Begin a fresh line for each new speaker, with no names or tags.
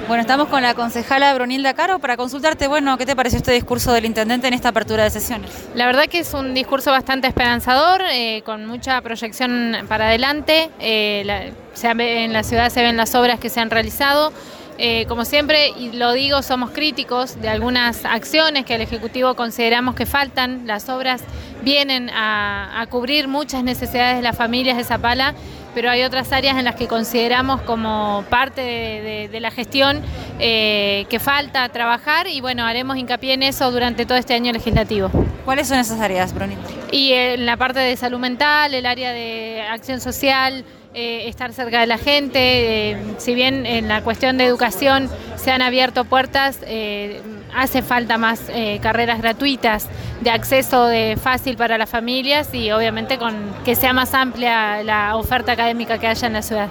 Bueno, estamos con la concejala Brunilda Caro para consultarte, bueno, ¿qué te pareció este discurso del intendente en esta apertura de sesiones?
La verdad que es un discurso bastante esperanzador, con mucha proyección para adelante. En la ciudad se ven las obras que se han realizado. Como siempre, y lo digo, somos críticos de algunas acciones que el Ejecutivo consideramos que faltan. Las obras vienen a cubrir muchas necesidades de las familias de Zapala, pero hay otras áreas en las que consideramos como parte de la gestión que falta trabajar y bueno, haremos hincapié en eso durante todo este año legislativo.
¿Cuáles son esas áreas, Brunilda?
Y en la parte de salud mental, el área de acción social, estar cerca de la gente, si bien en la cuestión de educación se han abierto puertas, hace falta más carreras gratuitas de acceso fácil para las familias y obviamente con que sea más amplia la oferta académica que haya en la ciudad.